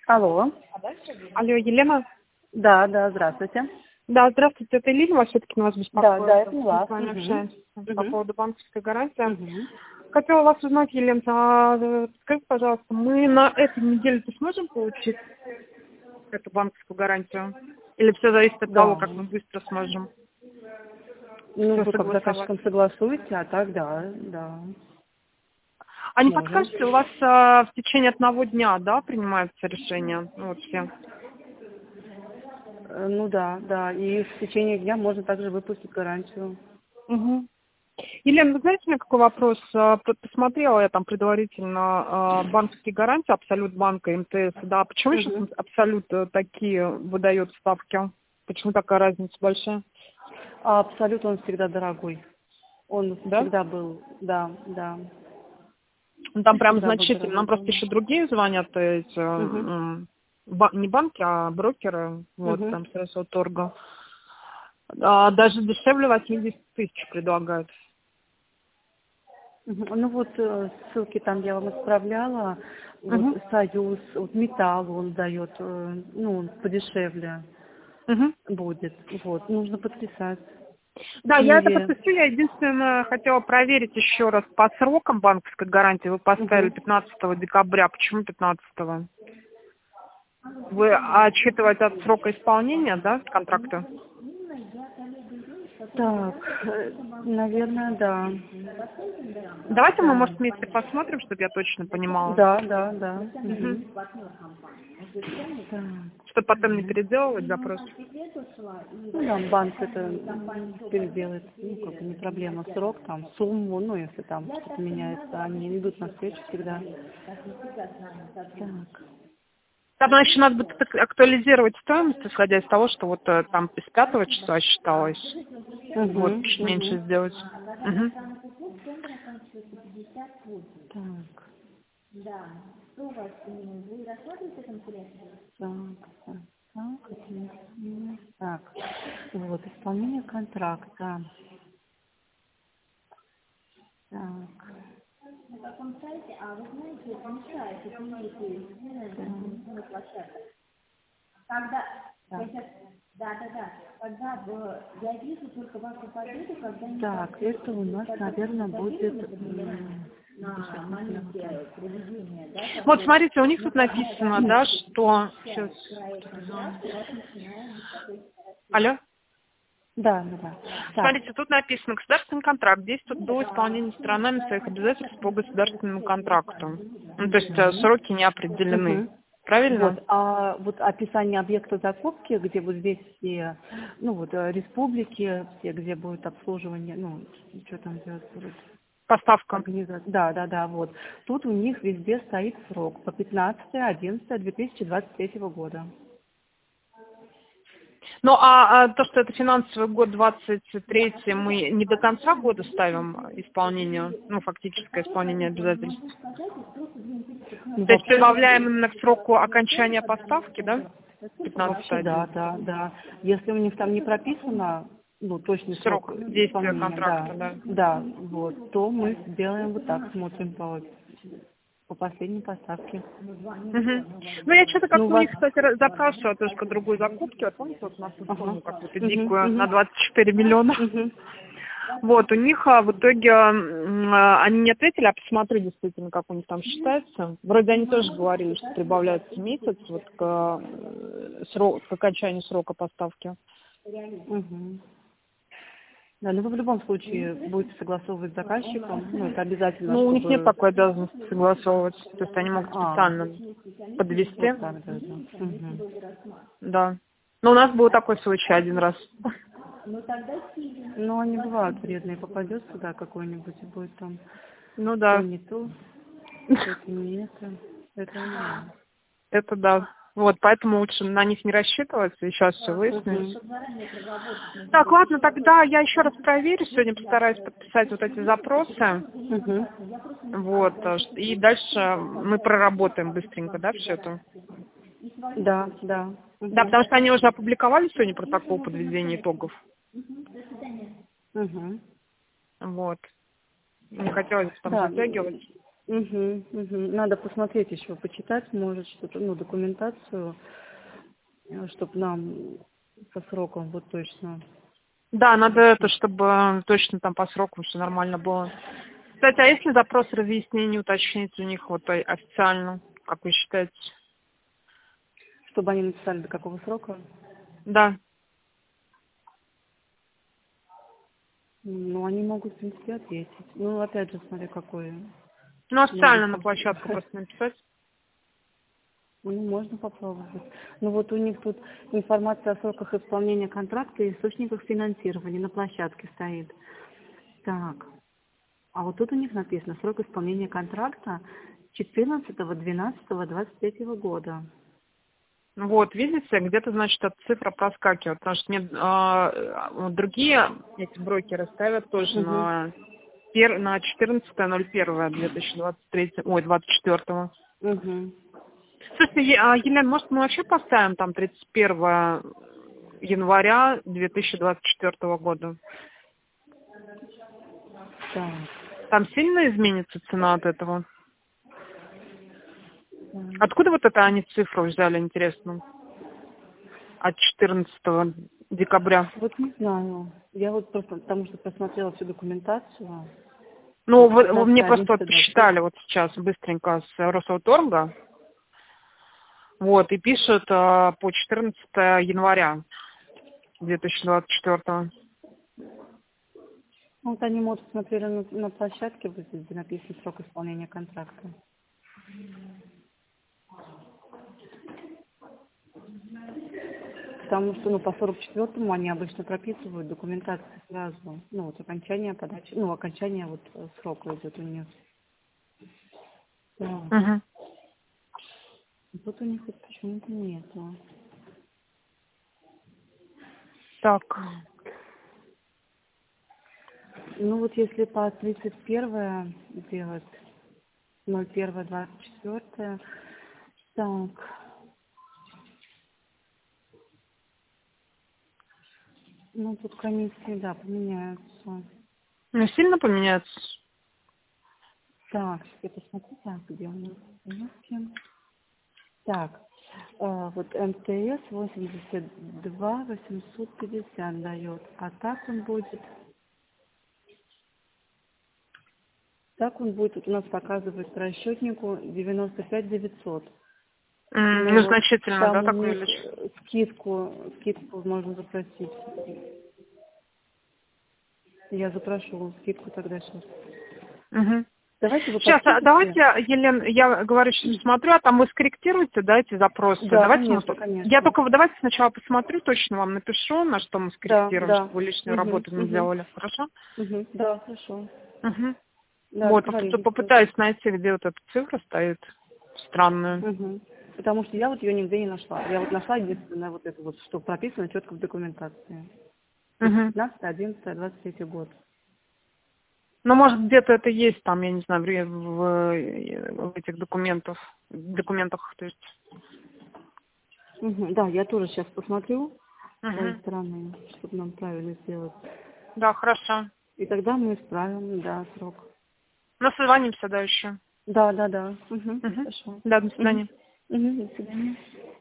Алло. Алло, Елена? Да, да, здравствуйте. Да, здравствуйте, это Лилия, вас все-таки нас беспокоит. Да, это Мы вас. с вами общаемся по поводу банковской гарантии. Мгм. Хотела вас узнать, Елена, скажите, пожалуйста, мы на этой неделе-то сможем получить эту банковскую гарантию? Или все зависит от того, Да. как мы быстро сможем Ну, все вы как согласовать? заказчиком согласуете, а так да, да. А не Сможем. подскажете, у вас в течение одного дня, да, принимается решение? Ну, вот все. Ну да, да. И в течение дня можно также выпустить гарантию. Угу. Елена, вы знаете, у меня какой вопрос? Посмотрела я там предварительно банковские гарантии, Абсолют банка, МТС, да. Почему сейчас Мгм. Абсолют такие выдает ставки? Почему такая разница большая? А абсолют он всегда дорогой. Он Да? всегда был, да, да. Ну, там прям Всегда был значительно. Нам просто дорогой. еще другие звонят, эти, Угу. не банки, а брокеры, вот, Угу. там, средства торга. Даже дешевле 80 тысяч предлагают. Ну вот ссылки там я вам отправляла. Вот Угу. Союз, вот Металл он дает, ну, подешевле Угу. будет. Вот, нужно подписать. Да, я это Киви. подпишу. Я единственное хотела проверить еще раз по срокам банковской гарантии. Вы поставили Угу. 15 декабря. Почему 15-го? Вы отсчитываете от срока исполнения, да, контракта? Так, наверное, да. Давайте мы, Да. может, вместе посмотрим, чтобы я точно понимала. Да, да, да. Угу. Так. Чтобы потом не переделывать запрос. Ну, там банк это переделает, ну, как бы не проблема. Срок, там, сумму, ну, если там что-то меняется, они идут навстречу всегда. Так. Там еще надо будет актуализировать стоимость, исходя из того, что вот там с 5 числа считалось. Вот, Угу, чуть меньше угу. сделать. Угу. Так. Так, вот, исполнение контракта. Так. Так, это у нас, наверное, будет... Вот, смотрите, у них тут написано, да, что... Сейчас. Алло? Да, да, да. Так. Смотрите, тут написано, государственный контракт действует до исполнения сторонами своих обязательств по государственному контракту. Ну, то есть сроки не определены. Угу. Правильно? Вот, а вот описание объекта закупки, где вот здесь все, ну вот республики, все, где будет обслуживание, ну, что там делать будет? Поставка. Организация. Да, да, да, вот. Тут у них везде стоит срок по 15.11.2023 года. Ну, а то, что это финансовый год 23, мы не до конца года ставим исполнение, ну, фактическое исполнение обязательств. Ну, То есть вообще, прибавляем именно к сроку окончания поставки, да? вообще, да, 15.11. да, да. Если у них там не прописано, ну, точный срок Срок действия исполнения, контракта, да, да. да, вот, то мы сделаем вот так, смотрим по последней поставке. Мгм. Ну, я что-то Ну, у как-то у вас... них, кстати, запрашивала тоже по другой закупке. Вот помните, вот у нас тут Ага. сумму какую-то Угу, дикую на угу, 24 миллиона. угу. Вот, у них в итоге они не ответили, а посмотри действительно, как у них там считается. Вроде они тоже говорили, что прибавляется месяц вот к окончанию срока поставки. Угу. Да, ну вы в любом случае будете согласовывать с заказчиком, ну это обязательно, Ну, у них нет чтобы... такой обязанности согласовывать. То есть они могут специально подвести. Вот так, да, да. Угу. Да. Но у нас был такой случай один раз. Ну, они бывают вредные, попадет сюда какой-нибудь и будет там Ну то да. не то, что-то не это. Это не надо. Это да. Вот, поэтому лучше на них не рассчитываться, и сейчас все выяснить. Угу. Так, ладно, тогда я еще раз проверю, сегодня постараюсь подписать вот эти запросы, Угу. вот, и дальше мы проработаем быстренько, да, все это? Да, да. Да, Угу. потому что они уже опубликовали сегодня протокол подведения итогов, Угу. вот. Не хотелось там Да, затягивать. Надо посмотреть еще, почитать, может, что-то, ну, документацию, чтобы нам со сроком вот точно. Да, надо это, чтобы точно там по срокам все нормально было. Кстати, а если запрос разъяснений уточнить у них вот официально, как вы считаете? Чтобы они написали до какого срока? Да. Ну, они могут, в принципе, ответить. Ну, опять же, смотри, какое. Ну, официально Может, на там площадку просто написать. Ну, можно попробовать. Ну, вот у них тут информация о сроках исполнения контракта и источниках финансирования на площадке стоит. Так, а вот тут у них написано срок исполнения контракта 14.12.23 года. Вот, видите, где-то, значит, эта цифра проскакивает, потому что мне другие эти брокеры ставят тоже Угу. на 14.01.2023, ой, 24. Угу. Слушайте, Елена, может, мы вообще поставим там 31 января 2024 года? Так. Там сильно изменится цена от этого? Так. Откуда вот это они цифру взяли, интересно? От 14 декабря. Вот не знаю. Я вот просто, потому что просмотрела всю документацию. Ну, вы мне 15, просто вот 11, 20. посчитали вот сейчас быстренько с Росавторга. Вот, и пишут по 14 января 2024. Вот они, может, смотрели на площадке, вот здесь, где написан срок исполнения контракта. Потому что, ну, по 44-му они обычно прописывают документацию сразу. Ну, вот окончание подачи, ну, окончание вот срока идет у них. Да. Угу. Тут у них вот почему-то нету. Так. Ну, вот если по 31 делать, 01-24, так. Ну, тут комиссии, да, поменяются. Ну, сильно поменяется? Так, я посмотрю, так, где у нас поездки. Так, вот МТС 82 850 дает, а так он будет вот у нас показывать по расчетнику 95 900. Но Ну, вот значительно, да, там у так них увеличить? скидку можно запросить. Я запрошу скидку тогда сейчас. Угу. Давайте вы Сейчас, подпишите. давайте, Елена, я говорю, что смотрю, а там вы скорректируете, да, эти запросы? Да, Давайте конечно, я конечно. только давайте сначала посмотрю, точно вам напишу, на что мы Да, скорректируем, да. чтобы вы лишнюю Угу, работу не угу, делали. Хорошо? угу. Да, хорошо. Угу. Да, Вот, договорились. попытаюсь найти, где вот эта цифра стоит странная. Угу. Потому что я вот ее нигде не нашла. Я вот нашла единственное вот это вот, что прописано четко в документации. То есть Угу. 15, 11, 23 год. Ну, может, где-то это есть там, я не знаю, в этих документах, то есть. Угу. Да, я тоже сейчас посмотрю с своей Угу. стороны, чтобы нам правильно сделать. Да, хорошо. И тогда мы исправим, да, срок. Ну, созвонимся, да, еще. Да, да, да. Угу. Угу. Хорошо. Да, до Угу. свидания. Угу. До свидания.